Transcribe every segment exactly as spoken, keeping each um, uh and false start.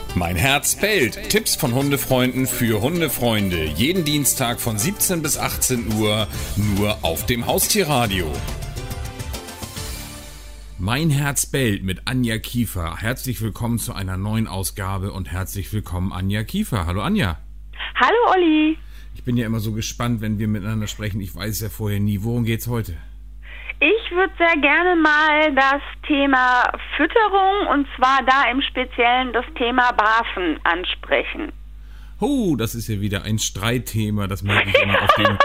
Mein Herz bellt. Tipps von Hundefreunden für Hundefreunde. Jeden Dienstag von siebzehn bis achtzehn Uhr nur auf dem Haustierradio. Mein Herz bellt mit Anja Kiefer. Herzlich willkommen zu einer neuen Ausgabe und herzlich willkommen Anja Kiefer. Hallo Anja. Hallo Olli. Ich bin ja immer so gespannt, wenn wir miteinander sprechen. Ich weiß ja vorher nie. Worum geht's heute? Ich würde sehr gerne mal das Thema Fütterung und zwar da im Speziellen das Thema Barfen ansprechen. Oh, das ist ja wieder ein Streitthema. Das merke ich immer auf den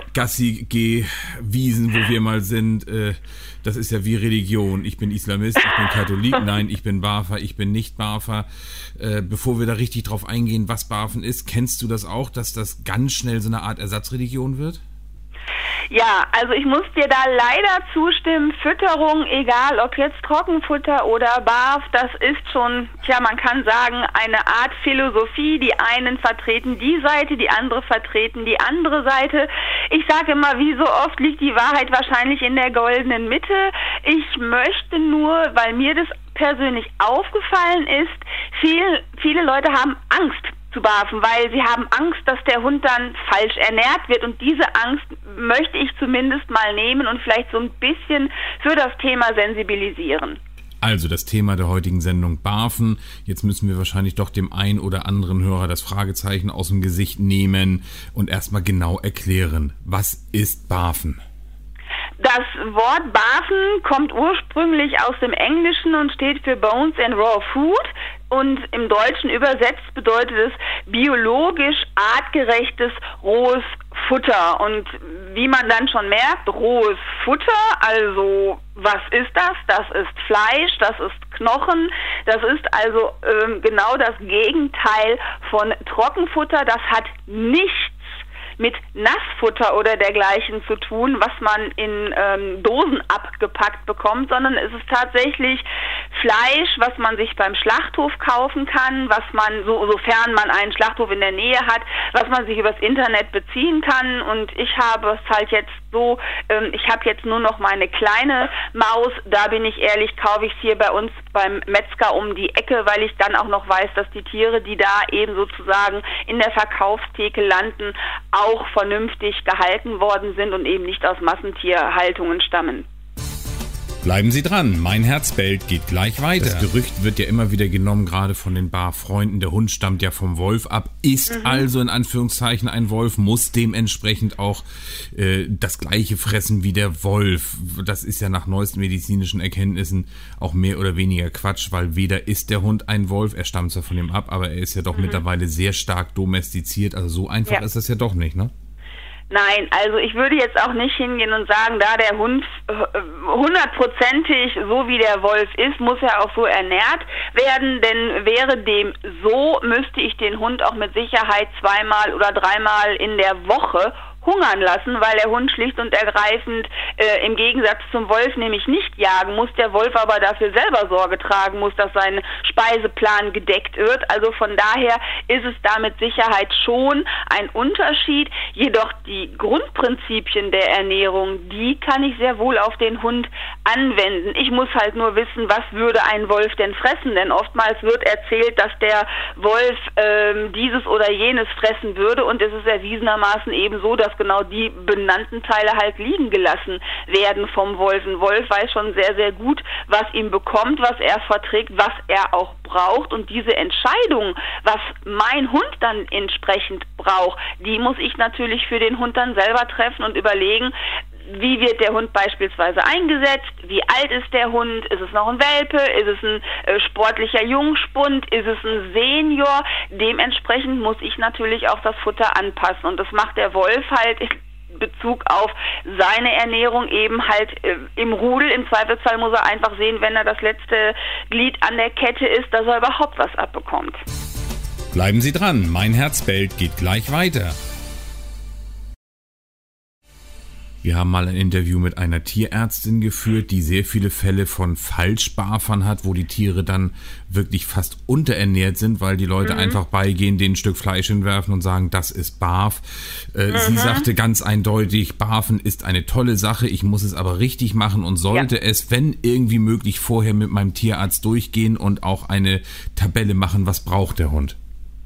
Gassi-Geh-Wiesen, wo wir mal sind. Das ist ja wie Religion. Ich bin Islamist, ich bin Katholik, nein, ich bin Barfer, ich bin nicht Barfer. Bevor wir da richtig drauf eingehen, was Barfen ist, kennst du das auch, dass das ganz schnell so eine Art Ersatzreligion wird? Ja, also ich muss dir da leider zustimmen, Fütterung, egal ob jetzt Trockenfutter oder Barf, das ist schon, tja, man kann sagen, eine Art Philosophie. Die einen vertreten die Seite, die andere vertreten die andere Seite. Ich sage immer, wie so oft liegt die Wahrheit wahrscheinlich in der goldenen Mitte. Ich möchte nur, weil mir das persönlich aufgefallen ist, viel, viele Leute haben Angst zu barfen, weil sie haben Angst, dass der Hund dann falsch ernährt wird, und diese Angst möchte ich zumindest mal nehmen und vielleicht so ein bisschen für das Thema sensibilisieren. Also das Thema der heutigen Sendung Barfen. Jetzt müssen wir wahrscheinlich doch dem ein oder anderen Hörer das Fragezeichen aus dem Gesicht nehmen und erstmal genau erklären, was ist Barfen? Das Wort Barfen kommt ursprünglich aus dem Englischen und steht für Bones and Raw Food, und im Deutschen übersetzt bedeutet es biologisch artgerechtes rohes Futter. Und wie man dann schon merkt, rohes Futter, also was ist das? Das ist Fleisch, das ist Knochen, das ist also ähm, genau das Gegenteil von Trockenfutter. Das hat nichts mit Nassfutter oder dergleichen zu tun, was man in ähm, Dosen abgepackt bekommt, sondern es ist tatsächlich Fleisch, was man sich beim Schlachthof kaufen kann, was man, so, sofern man einen Schlachthof in der Nähe hat, was man sich übers Internet beziehen kann. Und ich habe es halt jetzt so, ähm, ich habe jetzt nur noch meine kleine Maus, da bin ich ehrlich, kaufe ich es hier bei uns beim Metzger um die Ecke, weil ich dann auch noch weiß, dass die Tiere, die da eben sozusagen in der Verkaufstheke landen, auch vernünftig gehalten worden sind und eben nicht aus Massentierhaltungen stammen. Bleiben Sie dran, mein Herz bellt geht gleich weiter. Das Gerücht wird ja immer wieder genommen, gerade von den Barfreunden, der Hund stammt ja vom Wolf ab, ist mhm. also in Anführungszeichen ein Wolf, muss dementsprechend auch äh, das gleiche fressen wie der Wolf. Das ist ja nach neuesten medizinischen Erkenntnissen auch mehr oder weniger Quatsch, weil weder ist der Hund ein Wolf, er stammt zwar von ihm ab, aber er ist ja doch mhm. mittlerweile sehr stark domestiziert, also so einfach ja. ist das ja doch nicht, ne? Nein, also ich würde jetzt auch nicht hingehen und sagen, da der Hund hundertprozentig so wie der Wolf ist, muss er auch so ernährt werden, denn wäre dem so, müsste ich den Hund auch mit Sicherheit zweimal oder dreimal in der Woche hungern lassen, weil der Hund schlicht und ergreifend äh, im Gegensatz zum Wolf nämlich nicht jagen muss, der Wolf aber dafür selber Sorge tragen muss, dass sein Speiseplan gedeckt wird. Also von daher ist es da mit Sicherheit schon ein Unterschied, jedoch die Grundprinzipien der Ernährung, die kann ich sehr wohl auf den Hund anwenden. Ich muss halt nur wissen, was würde ein Wolf denn fressen, denn oftmals wird erzählt, dass der Wolf ähm, dieses oder jenes fressen würde, und es ist erwiesenermaßen eben so, dass genau die benannten Teile halt liegen gelassen werden vom Wolf. Ein Wolf weiß schon sehr, sehr gut, was ihm bekommt, was er verträgt, was er auch braucht, und diese Entscheidung, was mein Hund dann entsprechend braucht, die muss ich natürlich für den Hund dann selber treffen und überlegen, wie wird der Hund beispielsweise eingesetzt, wie alt ist der Hund, ist es noch ein Welpe, ist es ein äh, sportlicher Jungspund, ist es ein Senior, dementsprechend muss ich natürlich auch das Futter anpassen, und das macht der Wolf halt in Bezug auf seine Ernährung eben halt äh, im Rudel. Im Zweifelsfall muss er einfach sehen, wenn er das letzte Glied an der Kette ist, dass er überhaupt was abbekommt. Bleiben Sie dran, mein Herz bellt geht gleich weiter. Wir haben mal ein Interview mit einer Tierärztin geführt, die sehr viele Fälle von Falschbarfern hat, wo die Tiere dann wirklich fast unterernährt sind, weil die Leute mhm. einfach beigehen, denen ein Stück Fleisch hinwerfen und sagen, das ist Barf. Äh, mhm. Sie sagte ganz eindeutig, Barfen ist eine tolle Sache, ich muss es aber richtig machen und sollte ja. es, wenn irgendwie möglich, vorher mit meinem Tierarzt durchgehen und auch eine Tabelle machen, was braucht der Hund.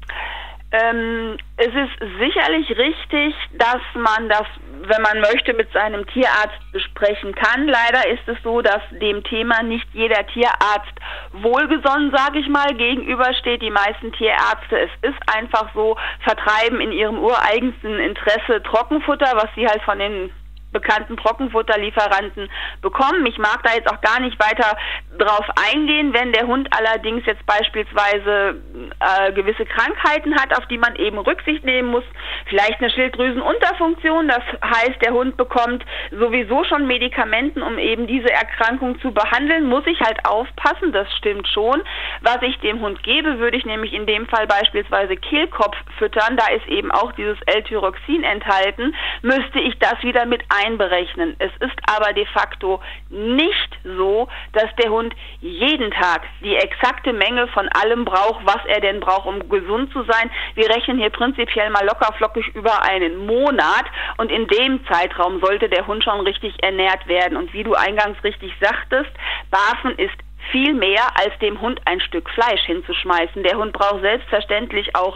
Ähm, es ist sicherlich richtig, dass man das, wenn man möchte, mit seinem Tierarzt besprechen kann. Leider ist es so, dass dem Thema nicht jeder Tierarzt wohlgesonnen, sage ich mal, gegenübersteht. Die meisten Tierärzte, es ist einfach so, vertreiben in ihrem ureigensten Interesse Trockenfutter, was sie halt von den bekannten Trockenfutterlieferanten bekommen. Ich mag da jetzt auch gar nicht weiter drauf eingehen. Wenn der Hund allerdings jetzt beispielsweise äh, gewisse Krankheiten hat, auf die man eben Rücksicht nehmen muss, vielleicht eine Schilddrüsenunterfunktion, das heißt, der Hund bekommt sowieso schon Medikamenten, um eben diese Erkrankung zu behandeln, muss ich halt aufpassen, das stimmt schon. Was ich dem Hund gebe, würde ich nämlich in dem Fall beispielsweise Kehlkopf füttern, da ist eben auch dieses L-Tyroxin enthalten, müsste ich das wieder mit einberechnen. Es ist aber de facto nicht so, dass der Hund jeden Tag die exakte Menge von allem braucht, was er denn braucht, um gesund zu sein. Wir rechnen hier prinzipiell mal lockerflockig über einen Monat und in dem Zeitraum sollte der Hund schon richtig ernährt werden. Und wie du eingangs richtig sagtest, Barfen ist viel mehr als dem Hund ein Stück Fleisch hinzuschmeißen. Der Hund braucht selbstverständlich auch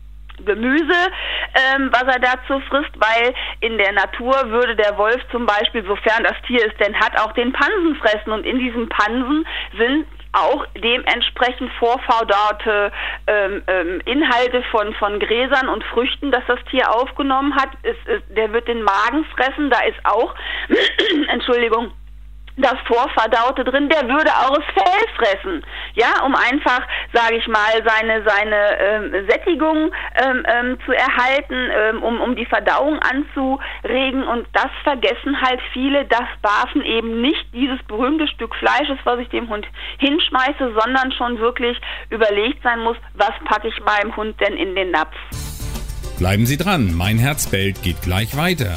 Gemüse, ähm, was er dazu frisst, weil in der Natur würde der Wolf zum Beispiel, sofern das Tier es denn hat, auch den Pansen fressen und in diesen Pansen sind auch dementsprechend vorverdaute ähm, ähm, Inhalte von, von Gräsern und Früchten, das das Tier aufgenommen hat. Es, es, der wird den Magen fressen, da ist auch, Entschuldigung, das Vorverdaute drin, der würde auch das Fell fressen, ja, um einfach, sage ich mal, seine seine ähm, Sättigung ähm, ähm, zu erhalten, ähm, um um die Verdauung anzuregen und das vergessen halt viele, dass Barfen eben nicht dieses berühmte Stück Fleisch ist, was ich dem Hund hinschmeiße, sondern schon wirklich überlegt sein muss, was packe ich meinem Hund denn in den Napf. Bleiben Sie dran, mein Herz bellt geht gleich weiter.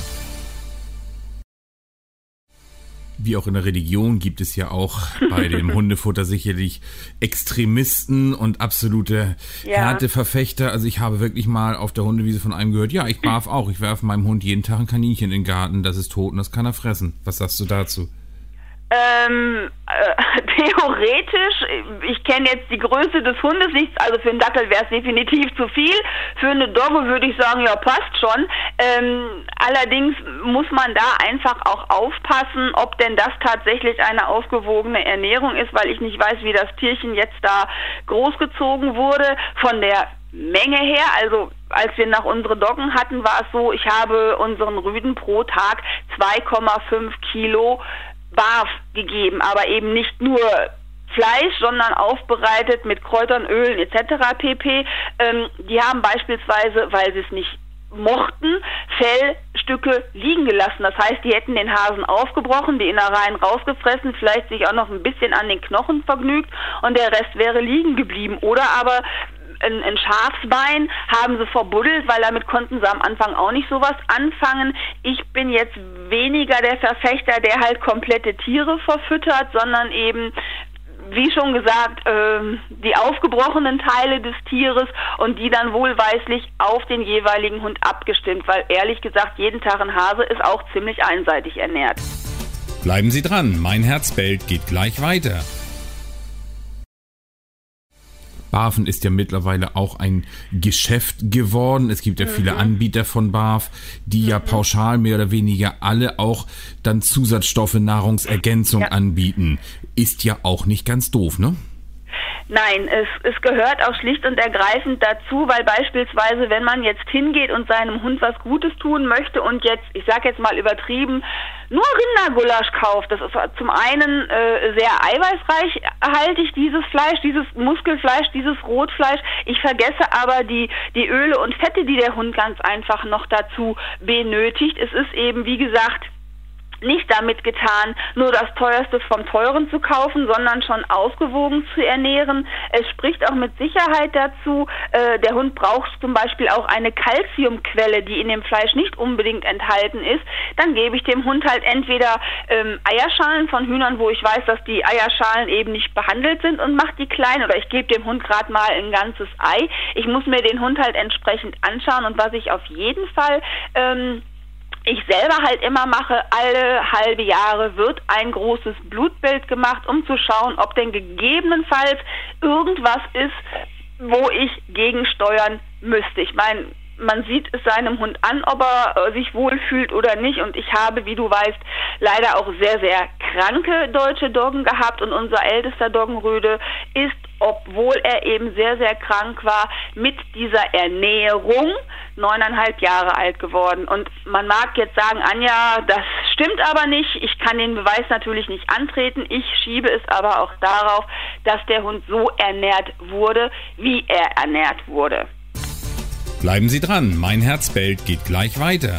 Wie auch in der Religion gibt es ja auch bei dem Hundefutter sicherlich Extremisten und absolute ja. Härteverfechter. Also ich habe wirklich mal auf der Hundewiese von einem gehört, ja, ich barf auch, ich werfe meinem Hund jeden Tag ein Kaninchen in den Garten, das ist tot und das kann er fressen. Was sagst du dazu? Ähm, äh, theoretisch, ich kenne jetzt die Größe des Hundes nicht, also für einen Dackel wäre es definitiv zu viel, für eine Dogge würde ich sagen, ja, passt schon. Ähm, allerdings muss man da einfach auch aufpassen, ob denn das tatsächlich eine ausgewogene Ernährung ist, weil ich nicht weiß, wie das Tierchen jetzt da großgezogen wurde. Von der Menge her, also als wir nach unsere Doggen hatten, war es so, ich habe unseren Rüden pro Tag zwei Komma fünf Kilo Barf gegeben, aber eben nicht nur Fleisch, sondern aufbereitet mit Kräutern, Ölen et cetera pp. Ähm, die haben beispielsweise, weil sie es nicht mochten, Fellstücke liegen gelassen. Das heißt, die hätten den Hasen aufgebrochen, die Innereien rausgefressen, vielleicht sich auch noch ein bisschen an den Knochen vergnügt und der Rest wäre liegen geblieben. Oder aber Ein, ein Schafsbein haben sie verbuddelt, weil damit konnten sie am Anfang auch nicht sowas anfangen. Ich bin jetzt weniger der Verfechter, der halt komplette Tiere verfüttert, sondern eben, wie schon gesagt, äh, die aufgebrochenen Teile des Tieres und die dann wohlweislich auf den jeweiligen Hund abgestimmt, weil ehrlich gesagt, jeden Tag ein Hase ist auch ziemlich einseitig ernährt. Bleiben Sie dran, mein Herz bellt geht gleich weiter. Barfen ist ja mittlerweile auch ein Geschäft geworden. Es gibt ja mhm. viele Anbieter von Barf, die mhm. ja pauschal mehr oder weniger alle auch dann Zusatzstoffe, Nahrungsergänzung ja. anbieten. Ist ja auch nicht ganz doof, ne? Nein, es, es gehört auch schlicht und ergreifend dazu, weil beispielsweise, wenn man jetzt hingeht und seinem Hund was Gutes tun möchte und jetzt, ich sag jetzt mal übertrieben, nur Rindergulasch kauft, das ist zum einen äh, sehr eiweißreich haltig, dieses Fleisch, dieses Muskelfleisch, dieses Rotfleisch. Ich vergesse aber die, die Öle und Fette, die der Hund ganz einfach noch dazu benötigt. Es ist eben, wie gesagt, nicht damit getan, nur das Teuerste vom Teuren zu kaufen, sondern schon ausgewogen zu ernähren. Es spricht auch mit Sicherheit dazu, äh, der Hund braucht zum Beispiel auch eine Kalziumquelle, die in dem Fleisch nicht unbedingt enthalten ist. Dann gebe ich dem Hund halt entweder ähm, Eierschalen von Hühnern, wo ich weiß, dass die Eierschalen eben nicht behandelt sind, und mache die klein, oder ich gebe dem Hund gerade mal ein ganzes Ei. Ich muss mir den Hund halt entsprechend anschauen, und was ich auf jeden Fall ähm, ich selber halt immer mache, alle halbe Jahre wird ein großes Blutbild gemacht, um zu schauen, ob denn gegebenenfalls irgendwas ist, wo ich gegensteuern müsste. Ich meine, man sieht es seinem Hund an, ob er äh, sich wohlfühlt oder nicht. Und ich habe, wie du weißt, leider auch sehr, sehr kranke deutsche Doggen gehabt. Und unser ältester Doggenrüde ist, obwohl er eben sehr, sehr krank war, mit dieser Ernährung neuneinhalb Jahre alt geworden. Und man mag jetzt sagen, Anja, das stimmt aber nicht. Ich kann den Beweis natürlich nicht antreten. Ich schiebe es aber auch darauf, dass der Hund so ernährt wurde, wie er ernährt wurde. Bleiben Sie dran, mein Herz bellt geht gleich weiter.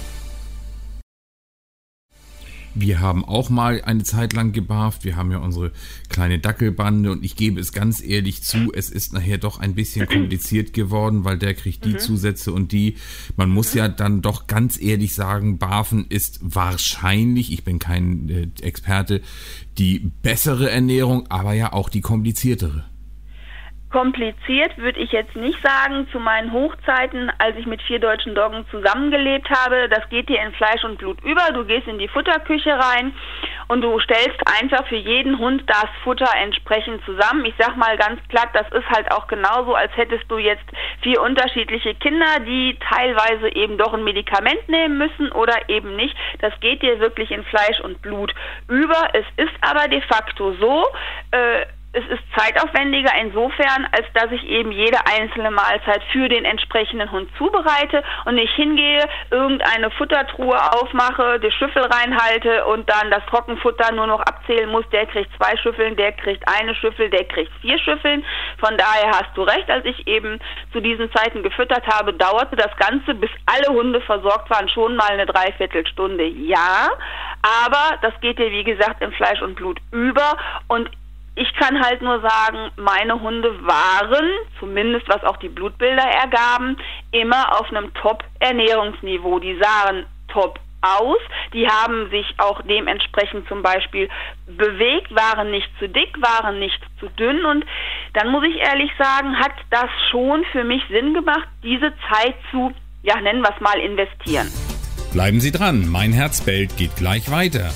Wir haben auch mal eine Zeit lang gebarft. Wir haben ja unsere kleine Dackelbande, und ich gebe es ganz ehrlich zu, es ist nachher doch ein bisschen kompliziert geworden, weil der kriegt die mhm. Zusätze und die. Man muss ja dann doch ganz ehrlich sagen, Barfen ist wahrscheinlich, ich bin kein äh, Experte, die bessere Ernährung, aber ja auch die kompliziertere. Kompliziert würde ich jetzt nicht sagen. Zu meinen Hochzeiten, als ich mit vier deutschen Doggen zusammengelebt habe, das geht dir in Fleisch und Blut über. Du gehst in die Futterküche rein und du stellst einfach für jeden Hund das Futter entsprechend zusammen. Ich sag mal ganz platt, das ist halt auch genauso, als hättest du jetzt vier unterschiedliche Kinder, die teilweise eben doch ein Medikament nehmen müssen oder eben nicht. Das geht dir wirklich in Fleisch und Blut über. Es ist aber de facto so, äh, es ist zeitaufwendiger insofern, als dass ich eben jede einzelne Mahlzeit für den entsprechenden Hund zubereite und nicht hingehe, irgendeine Futtertruhe aufmache, die Schüssel reinhalte und dann das Trockenfutter nur noch abzählen muss. Der kriegt zwei Schüsseln, der kriegt eine Schüssel, der kriegt vier Schüsseln. Von daher hast du recht, als ich eben zu diesen Zeiten gefüttert habe, dauerte das Ganze, bis alle Hunde versorgt waren, schon mal eine Dreiviertelstunde. Ja, aber das geht dir, wie gesagt, in Fleisch und Blut über, und ich kann halt nur sagen, meine Hunde waren, zumindest was auch die Blutbilder ergaben, immer auf einem Top-Ernährungsniveau. Die sahen top aus, die haben sich auch dementsprechend zum Beispiel bewegt, waren nicht zu dick, waren nicht zu dünn, und dann muss ich ehrlich sagen, hat das schon für mich Sinn gemacht, diese Zeit zu, ja, nennen wir es mal, investieren. Bleiben Sie dran, mein Herz bellt geht gleich weiter.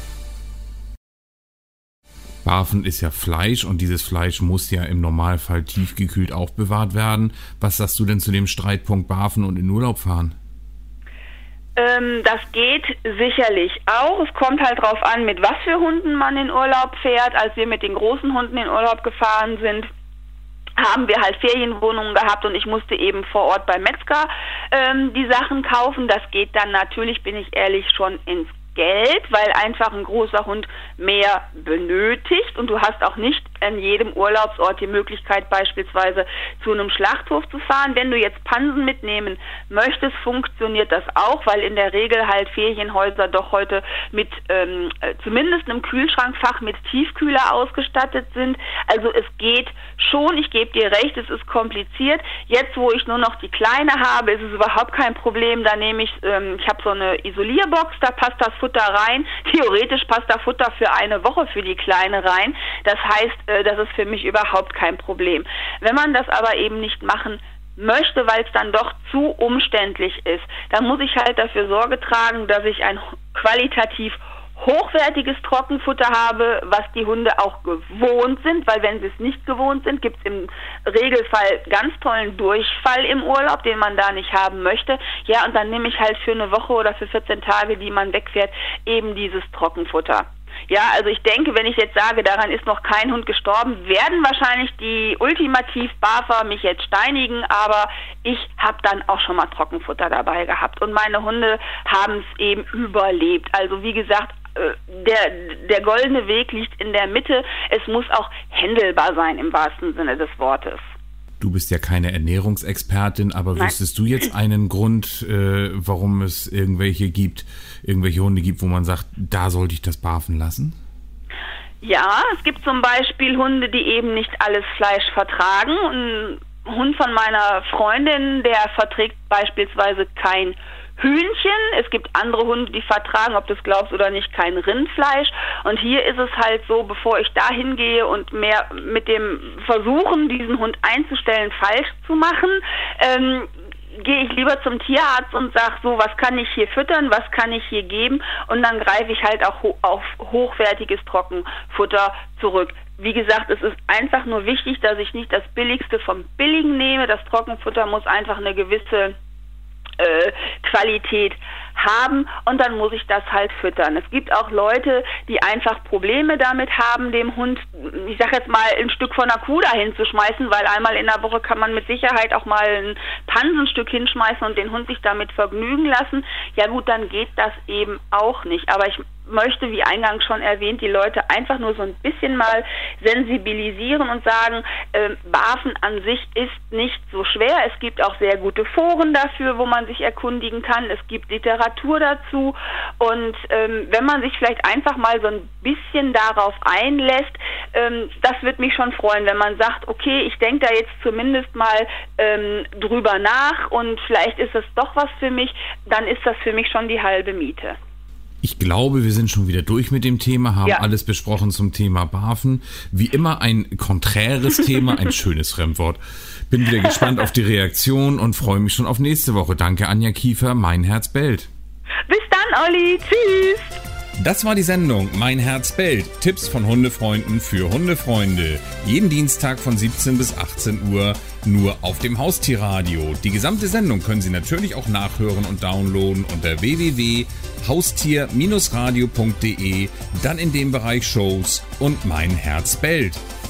Barfen ist ja Fleisch, und dieses Fleisch muss ja im Normalfall tiefgekühlt aufbewahrt werden. Was sagst du denn zu dem Streitpunkt Barfen und in Urlaub fahren? Ähm, das geht sicherlich auch. Es kommt halt drauf an, mit was für Hunden man in Urlaub fährt. Als wir mit den großen Hunden in Urlaub gefahren sind, haben wir halt Ferienwohnungen gehabt, und ich musste eben vor Ort beim Metzger ähm, die Sachen kaufen. Das geht dann natürlich, bin ich ehrlich, schon ins Geld, weil einfach ein großer Hund mehr benötigt, und du hast auch nicht an jedem Urlaubsort die Möglichkeit, beispielsweise zu einem Schlachthof zu fahren. Wenn du jetzt Pansen mitnehmen möchtest, funktioniert das auch, weil in der Regel halt Ferienhäuser doch heute mit ähm, zumindest einem Kühlschrankfach mit Tiefkühler ausgestattet sind. Also es geht schon, ich gebe dir recht, es ist kompliziert. Jetzt, wo ich nur noch die Kleine habe, ist es überhaupt kein Problem. Da nehme ich, ähm, ich habe so eine Isolierbox, da passt das Futter rein. Theoretisch passt da Futter für eine Woche für die Kleine rein. Das heißt, äh, das ist für mich überhaupt kein Problem. Wenn man das aber eben nicht machen möchte, weil es dann doch zu umständlich ist, dann muss ich halt dafür Sorge tragen, dass ich ein qualitativ hochwertiges Trockenfutter habe, was die Hunde auch gewohnt sind, weil wenn sie es nicht gewohnt sind, gibt es im Regelfall ganz tollen Durchfall im Urlaub, den man da nicht haben möchte. Ja, und dann nehme ich halt für eine Woche oder für vierzehn Tage, die man wegfährt, eben dieses Trockenfutter. Ja, also ich denke, wenn ich jetzt sage, daran ist noch kein Hund gestorben, werden wahrscheinlich die Ultimativ-Barfer mich jetzt steinigen, aber ich habe dann auch schon mal Trockenfutter dabei gehabt, und meine Hunde haben es eben überlebt. Also wie gesagt, der, der goldene Weg liegt in der Mitte. Es muss auch händelbar sein im wahrsten Sinne des Wortes. Du bist ja keine Ernährungsexpertin, aber Nein. wüsstest du jetzt einen Grund, äh, warum es irgendwelche gibt, irgendwelche Hunde gibt, wo man sagt, da sollte ich das barfen lassen? Ja, es gibt zum Beispiel Hunde, die eben nicht alles Fleisch vertragen. Ein Hund von meiner Freundin, der verträgt beispielsweise kein Hühnchen. Es gibt andere Hunde, die vertragen, ob du es glaubst oder nicht, kein Rindfleisch. Und hier ist es halt so, bevor ich da hingehe und mehr mit dem Versuchen, diesen Hund einzustellen, falsch zu machen, ähm, gehe ich lieber zum Tierarzt und sage so, was kann ich hier füttern, was kann ich hier geben, und dann greife ich halt auch ho- auf hochwertiges Trockenfutter zurück. Wie gesagt, es ist einfach nur wichtig, dass ich nicht das Billigste vom Billigen nehme. Das Trockenfutter muss einfach eine gewisse äh, Qualität haben, und dann muss ich das halt füttern. Es gibt auch Leute, die einfach Probleme damit haben, dem Hund, ich sag jetzt mal, ein Stück von einer Kuh dahin zu schmeißen, weil einmal in der Woche kann man mit Sicherheit auch mal ein Pansenstück hinschmeißen und den Hund sich damit vergnügen lassen. Ja gut, dann geht das eben auch nicht. Aber ich möchte, wie eingangs schon erwähnt, die Leute einfach nur so ein bisschen mal sensibilisieren und sagen, äh, Barfen an sich ist nicht so schwer. Es gibt auch sehr gute Foren dafür, wo man sich erkundigen kann. Es gibt Literatur dazu, und ähm, wenn man sich vielleicht einfach mal so ein bisschen darauf einlässt, ähm, das wird mich schon freuen, wenn man sagt, okay, ich denke da jetzt zumindest mal ähm, drüber nach und vielleicht ist das doch was für mich, dann ist das für mich schon die halbe Miete. Ich glaube, wir sind schon wieder durch mit dem Thema, haben ja alles besprochen zum Thema Barfen. Wie immer ein konträres Thema, ein schönes Fremdwort. Bin wieder gespannt auf die Reaktion und freue mich schon auf nächste Woche. Danke, Anja Kiefer, Mein Herz bellt. Bis dann, Olli. Tschüss. Das war die Sendung Mein Herz bellt. Tipps von Hundefreunden für Hundefreunde. Jeden Dienstag von siebzehn bis achtzehn Uhr nur auf dem Haustierradio. Die gesamte Sendung können Sie natürlich auch nachhören und downloaden unter w w w punkt haustier Bindestrich radio punkt de, dann in dem Bereich Shows und Mein Herz bellt.